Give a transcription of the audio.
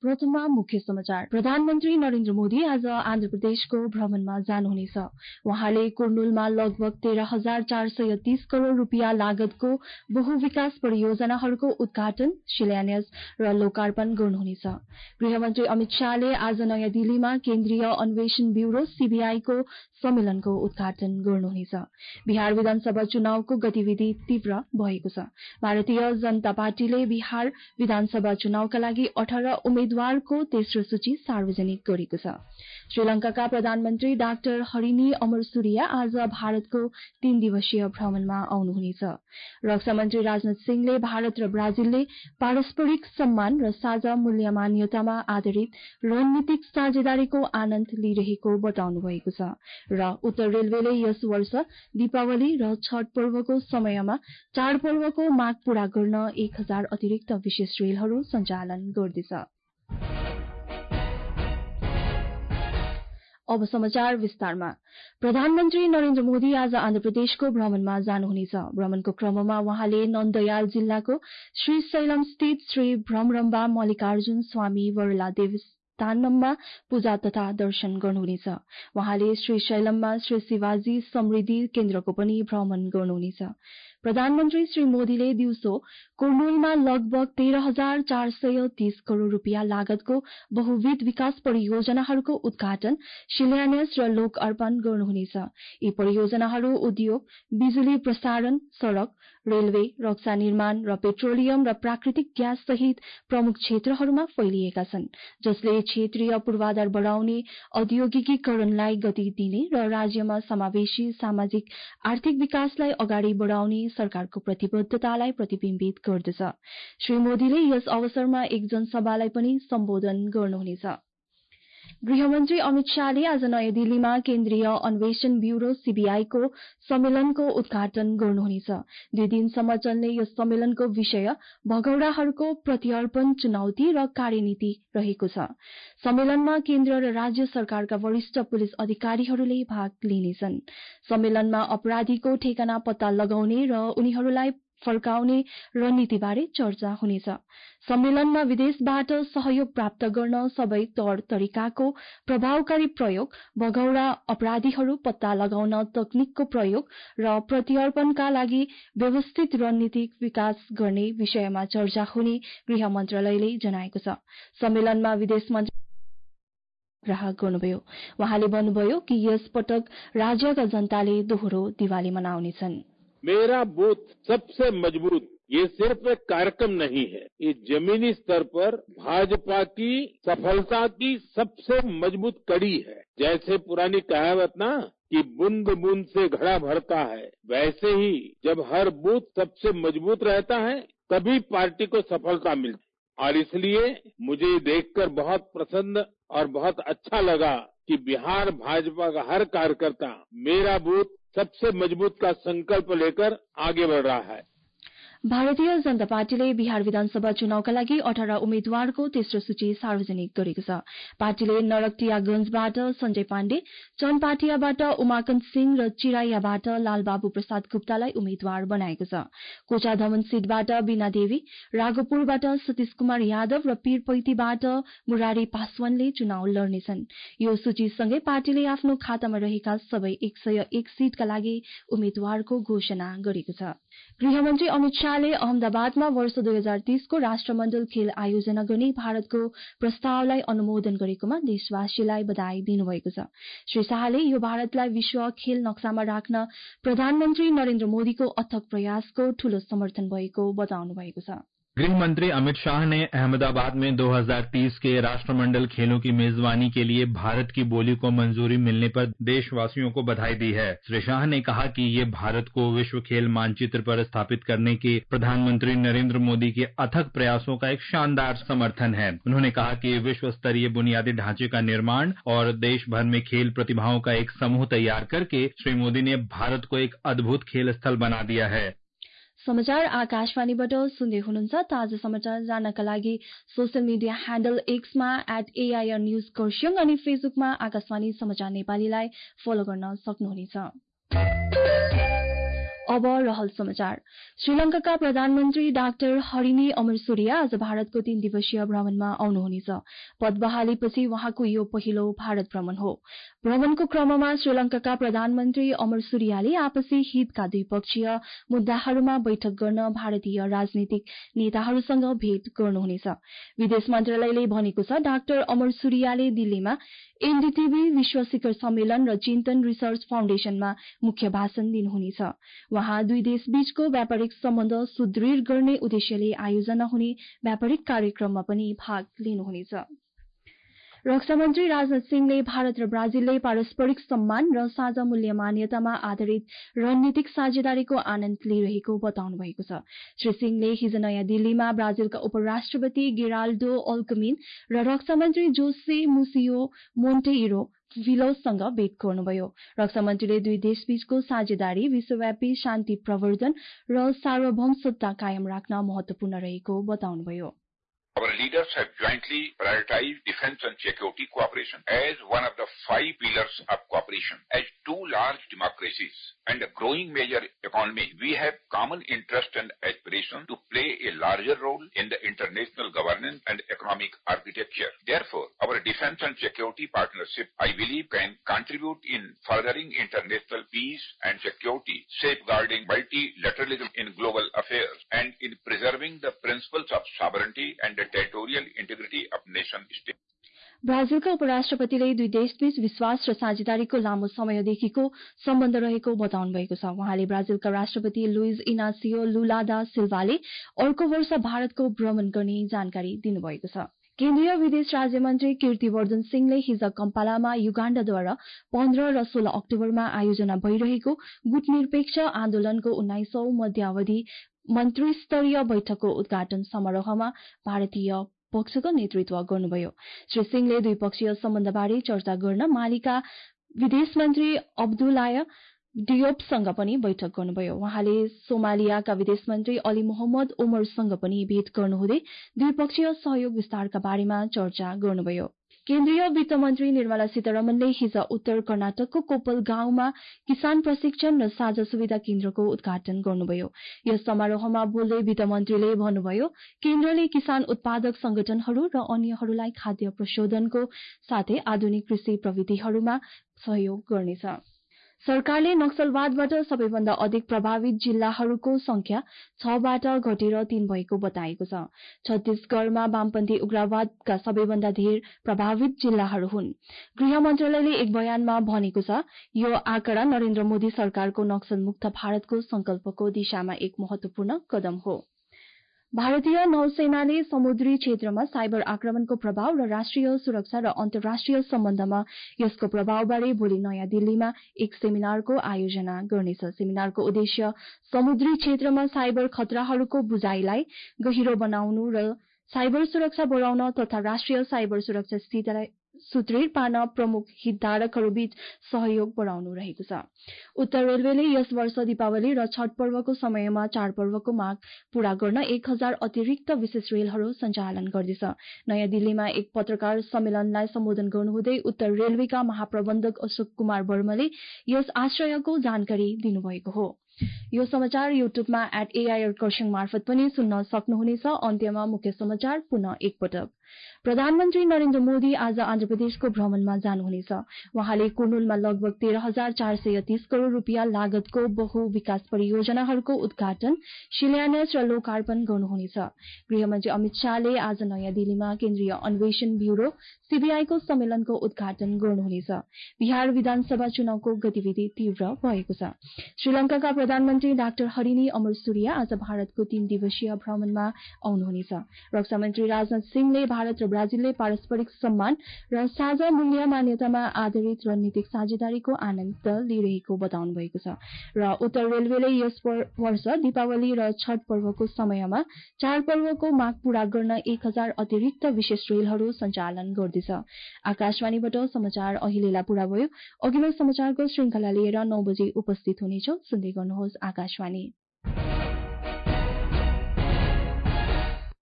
प्रथममा मुख्य समाचार। प्रधानमन्त्री नरेन्द्र मोदी आज आन्ध्र प्रदेशको भ्रमणमा जानुहुनेछ। उहाँले कुर्नुलमा लगभग 13,430 करोड़ रूपियाँ लागतको बहुविकास परियोजनाहरूको उद्घाटन, शिलान्यास र लोकार्पण गर्नुहुनेछ। गृहमन्त्री अमित शाहले आज नयाँ दिल्लीमा केन्द्रीय अन्वेषण ब्यूरो सीबीआई को सम्मेलनको उद्घाटन गर्नुहुनेछ। बिहार विधानसभा चुनावको गतिविधि तीव्र भएको छ। भारतीय जनता पार्टीले बिहार विधानसभा चुनावका लागि 18 उम्मेद्वारको तेस्रो सूची सार्वजनिक गरेको छ। श्रीलंकाका प्रधानमन्त्री डाक्टर हरिनी अमरसूरिया आज भारतको 3 दिवसीय भ्रमणमा आउनुहुनेछ। रक्षा मन्त्री राजनाथ सिंहले भारत र ब्राजिलले पारस्परिक सम्मान र साझा मूल्य मान्यतामा आधारित रणनीतिक साझेदारीको आनन्द लिइरहेको बताउनु भएको छ र उत्तर रेलवेले यस वर्ष दीपावली र छठ पर्वको समयमा चाडपर्वको माग पूरा गर्न 1000 अतिरिक्त विशेष रेलहरू सञ्चालन गर्दैछ। अब समाचार विस्तारमा। प्रधानमन्त्री नरेन्द्र मोदी आज आन्ध्र प्रदेशको भ्रमणमा जानुहुनेछ। भ्रमणको क्रममा उहाँले नन्दयाल जिल्लाको श्रीशैलम स्थित श्री भ्रमरम्बा मल्लिकार्जुन स्वामी वरला देवस्थानममा पूजा तथा दर्शन गर्नुहुनेछ। उहाँले श्रीशैलममा श्री शिवाजी समृद्धि केन्द्रको पनि भ्रमण गर्नुहुनेछ। प्रधानमन्त्री श्री मोदीले दिउँसो कुर्नुलमा लगभग 13,430 करोड़ रूपियाँ लागतको बहुविध विकास परियोजनाहरूको उद्घाटन, शिलान्यास र लोक अर्पण गर्नुहुनेछ। यी परियोजनाहरू उद्योग, बिजुली प्रसारण, सड़क, रेलवे, रक्षा निर्माण र पेट्रोलियम र प्राकृतिक ग्यास सहित प्रमुख क्षेत्रहरूमा फैलिएका छन्, जसले क्षेत्रीय पूर्वाधार बढ़ाउने, औद्योगिकीकरणलाई गति दिने र राज्यमा समावेशी सामाजिक आर्थिक विकासलाई अगाडि बढ़ाउने सरकारको प्रतिबद्धतालाई प्रतिबिम्बित गर्दछ। श्री मोदीले यस अवसरमा एक जनसभालाई पनि सम्बोधन गर्नुहुनेछ। गृहमन्त्री अमित शाहले आज नयाँ दिल्लीमा केन्द्रीय अन्वेषण ब्यूरो सीबीआई को सम्मेलनको उद्घाटन गर्नुहुनेछ। 2 दिनसम्म चल्ने यस सम्मेलनको विषय भगौड़ाहरूको प्रत्यर्पण, चुनौती र कार्यनीति रहेको छ। सम्मेलनमा केन्द्र र राज्य सरकारका वरिष्ठ पुलिस अधिकारीहरूले भाग लिनेछन्। सम्मेलनमा अपराधीको ठेगाना पत्ता लगाउने र उनीहरूलाई फर्काउने रणनीतिबारे चर्चा हुनेछ। सम्मेलनमा विदेशबाट सहयोग प्राप्त गर्न सबै तौर तरिकाको प्रभावकारी प्रयोग, भगौड़ा अपराधीहरू पत्ता लगाउन तकनिकको प्रयोग र प्रत्यर्पणका लागि व्यवस्थित रणनीतिक विकास गर्ने विषयमा चर्चा हुने गृह मन्त्रालयले जनाएको छ। सम्मेलनमा विदेश मन्त्री आग्रह गर्नुभयो। उहाँले भन्नुभयो कि यस पटक राज्यका जनताले दोहोरो दिवाली मनाउनेछन्। मेरा बूथ सबसे मजबूत ये सिर्फ एक कार्यक्रम नहीं है, ये जमीनी स्तर पर भाजपा की सफलता की सबसे मजबूत कड़ी है। जैसे पुरानी कहावत ना कि बूंद बूंद से घड़ा भरता है, वैसे ही जब हर बूथ सबसे मजबूत रहता है तभी पार्टी को सफलता मिलती है। और इसलिए मुझे देखकर बहुत प्रसन्न और बहुत अच्छा लगा कि बिहार भाजपा का हर कार्यकर्ता मेरा बूथ सबसे मजबूत का संकल्प लेकर आगे बढ़ रहा है। भारतीय जनता पार्टीले बिहार विधानसभा चुनावका लागि 18 उम्मेद्वारको तेस्रो सूची सार्वजनिक गरेको छ। पार्टीले नरकटियागंजबाट संजय पाण्डे, चनपाटियाबाट उमाकान्त सिंह र चिराइयाबाट लालबाबु प्रसाद गुप्तालाई उम्मेद्वार बनाएको छ। कोचाधमन सीटबाट बीना देवी, राघोपुरबाट सतीश कुमार यादव र पीरपैतीबाट मुरारी पासवानले चुनाव लड्नेछन्। यो सूचीसँगै पार्टीले आफ्नो खातामा रहेका सबै 101 सीटका लागि उम्मेद्वारको घोषणा गरेको छ। गृहमन्त्री अमित शाहले अहमदाबादमा वर्ष 2030 को राष्ट्रमण्डल खेल आयोजना गर्ने भारतको प्रस्तावलाई अनुमोदन गरेकोमा देशवासीलाई बधाई दिनुभएको छ। श्री शाहले यो भारतलाई विश्व खेल नक्सामा राख्न प्रधानमन्त्री नरेन्द्र मोदीको अथक प्रयासको ठूलो समर्थन भएको बताउनु भएको छ। गृह मंत्री अमित शाह ने अहमदाबाद में 2030 के राष्ट्रमंडल खेलों की मेजबानी के लिए भारत की बोली को मंजूरी मिलने पर देशवासियों को बधाई दी है। श्री शाह ने कहा कि ये भारत को विश्व खेल मानचित्र पर स्थापित करने के प्रधानमंत्री नरेंद्र मोदी के अथक प्रयासों का एक शानदार समर्थन है। उन्होंने कहा कि विश्व स्तरीय बुनियादी ढांचे का निर्माण और देश भर में खेल प्रतिभाओं का एक समूह तैयार करके श्री मोदी ने भारत को एक अद्भुत खेल स्थल बना दिया है। समाचार आकाशवाणीबाट सुन्दै हुनुहुन्छ। ताजा समाचार जान्नका लागि सोशल मिडिया ह्यान्डल एक्समा @AIR न्यूज खरसाङ अनि फेसबुकमा आकाशवाणी समाचार नेपालीलाई फलो गर्न सक्नुहुनेछ। अब रहल समाचार। श्रीलंकाका प्रधानमन्त्री डाक्टर हरिनी अमरसूरिया आज भारतको 3 दिवसीय भ्रमणमा आउनुहुनेछ। पद बहालीपछि उहाँको यो पहिलो भारत भ्रमण हो। भ्रमणको क्रममा श्रीलंकाका प्रधानमन्त्री अमरसूरियाले आपसी हितका द्विपक्षीय मुद्दाहरूमा बैठक गर्न भारतीय राजनीतिक नेताहरूसँग भेट गर्नुहुनेछ। विदेश मन्त्रालयले भनेको छ डाक्टर अमरसूरियाले दिल्लीमा एनडीटीबी विश्व शिखर सम्मेलन र चिन्तन रिसर्च फाउन्डेशनमा मुख्य भाषण दिनुहुनेछ। उहाँ दुई देशबीचको व्यापारिक सम्बन्ध सुदृढ गर्ने उद्देश्यले आयोजना हुने व्यापारिक कार्यक्रममा पनि भाग लिनुहुनेछ। रक्षा मन्त्री राजनाथ सिंहले भारत र ब्राजिलले पारस्परिक सम्मान र साझा मूल्य मान्यतामा आधारित रणनीतिक साझेदारीको आनन्द लिइरहेको बताउनु भएको छ। श्री सिंहले हिज नयाँ दिल्लीमा ब्राजिलका उपराष्ट्रपति गेराल्डो अल्कमिन र रक्षा मन्त्री जोसे मुसियो मोन्टेइरो विलोसँग भेट गर्नुभयो। रक्षा मन्त्रीले दुई देशबीचको साझेदारी विश्वव्यापी शान्ति प्रवर्धन र सार्वभौमसत्ता कायम राख्न महत्वपूर्ण रहेको बताउनुभयो। Our leaders have jointly prioritized defense and security cooperation as one of the 5 pillars of cooperation. As two large democracies and a growing major economy, we have common interest and aspiration to play a larger role in the international governance and economic architecture. Therefore, our defense and security partnership, I believe, can contribute in furthering international peace and security, safeguarding multilateralism in global affairs, and in preserving the principles of sovereignty and the territorial integrity of nation states. ब्राजिलका उपराष्ट्रपतिले दुई देशबीच विश्वास र साझेदारीको लामो समयदेखिको सम्बन्ध रहेको बताउनु भएको छ। उहाँले ब्राजिलका राष्ट्रपति लुइज इनासियो लुला दा सिल्भाले अर्को वर्ष भारतको भ्रमण गर्ने जानकारी दिनुभएको छ। केन्द्रीय विदेश राज्यमन्त्री कीर्तिवर्धन सिंहले हिज कम्पालामा युगाण्डाद्वारा 15 र 16 अक्टोबरमा आयोजना भइरहेको गुटनिरपेक्ष आन्दोलनको 19औं मध्यावधि मन्त्रीस्तरीय बैठकको उद्घाटन समारोहमा भारतीय पक्षको नेतृत्व गर्नुभयो। श्री सिंहले द्विपक्षीय सम्बन्धबारे चर्चा गर्न मालीका विदेश मन्त्री अब्दुल्लाह डियोपसँग पनि बैठक गर्नुभयो। उहाँले सोमालियाका विदेश मन्त्री अली मोहम्मद ओमरसँग पनि भेट गर्नुहुँदै द्विपक्षीय सहयोग विस्तारका बारेमा चर्चा गर्नुभयो। केन्द्रीय वित्त मन्त्री निर्मला सीतारमणले हिज उत्तर कर्नाटकको कोप्पल गाउँमा किसान प्रशिक्षण र साझा सुविधा केन्द्रको उद्घाटन गर्नुभयो। यस समारोहमा बोल्दै वित्त मन्त्रीले भन्नुभयो केन्द्रले किसान उत्पादक संगठनहरू र अन्यहरूलाई खाद्य प्रशोधनको साथै आधुनिक कृषि प्रविधिहरूमा सहयोग गर्नेछ। सरकारले नक्सलवादबाट सबैभन्दा अधिक प्रभावित जिल्लाहरूको संख्या 6 बाट घटेर 3 भएको बताएको छ। छत्तीसगढ़मा वामपन्थी उग्रवादका सबैभन्दा धेर प्रभावित जिल्लाहरू हुन्। गृह मन्त्रालयले एक बयानमा भनेको छ यो आँकडा नरेन्द्र मोदी सरकारको नक्सल मुक्त भारतको संकल्पको दिशामा एक महत्वपूर्ण कदम हो। भारतीय नौसेनाले समुद्री क्षेत्रमा साइबर आक्रमणको प्रभाव र राष्ट्रिय सुरक्षा र अन्तर्राष्ट्रिय सम्बन्धमा यसको प्रभावबारे भोलि नयाँ दिल्लीमा एक सेमिनारको आयोजना गर्नेछ। सेमिनारको उद्देश्य समुद्री क्षेत्रमा साइबर खतराहरूको बुझाइलाई गहिरो बनाउनु र साइबर सुरक्षा बढाउन तथा राष्ट्रिय साइबर सुरक्षा स्थितिलाई सुदृढ पार्न प्रमुख हितधारकहरूबीच सहयोग बढाउनु रहेको छ। उत्तर रेलवेले यस वर्ष दीपावली र छठ पर्वको समयमा चाडपर्वको माग पूरा गर्न 1000 अतिरिक्त विशेष रेलहरू सञ्चालन गर्दैछ। नयाँ दिल्लीमा एक पत्रकार सम्मेलनलाई सम्बोधन गर्नुहुँदै उत्तर रेलवेका महाप्रबन्धक अशोक कुमार वर्मले यस आश्रयको जानकारी दिनुभएको हो। यो समाचार युट्युबमा @AIR मार्फत पनि सुन्न सक्नुहुनेछ। अन्त्यमा मुख्य समाचार पुनः एकपटक। प्रधानमन्त्री नरेन्द्र मोदी आज आन्ध्र प्रदेशको भ्रमणमा जानुहुनेछ। उहाँले कुर्नुलमा लगभग 13,430 करोड़ रूपियाँ लागतको बहु विकास परियोजनाहरूको उद्घाटन, शिलान्यास र लोकार्पण गर्नुहुनेछ। गृहमन्त्री अमित शाहले आज नयाँ दिल्लीमा केन्द्रीय अन्वेषण ब्यूरो सीबीआईको सम्मेलनको उद्घाटन गर्नुहुनेछ। बिहार विधानसभा चुनावको गतिविधि तीव्र भएको छ। श्रीलंकाका प्रधानमन्त्री डाक्टर हरिनी अमरसूरिया आज भारतको 3 दिवसीय भ्रमणमा आउनुहुनेछ। रक्षा मन्त्री राजनाथ सिंहले भारत र ब्राजिलले पारस्परिक सम्मान र साझा मूल्य मान्यतामा आधारित रणनीतिक साझेदारीको आनन्द लिइरहेको बताउनु भएको छ। र उत्तर रेलवेले यस वर्ष दीपावली र छठ पर्वको समयमा चाडपर्वको माग पूरा गर्न 1000 अतिरिक्त विशेष रेलहरू सञ्चालन गर्दैछ। आकाशवाणीबाट समाचार अहिलेलाई पूरा भयो। अघिल्लो समाचारको श्रृंखला लिएर 9 बजे उपस्थित हुनेछौं। सुन्दै गर्नुहोस् आकाशवाणी।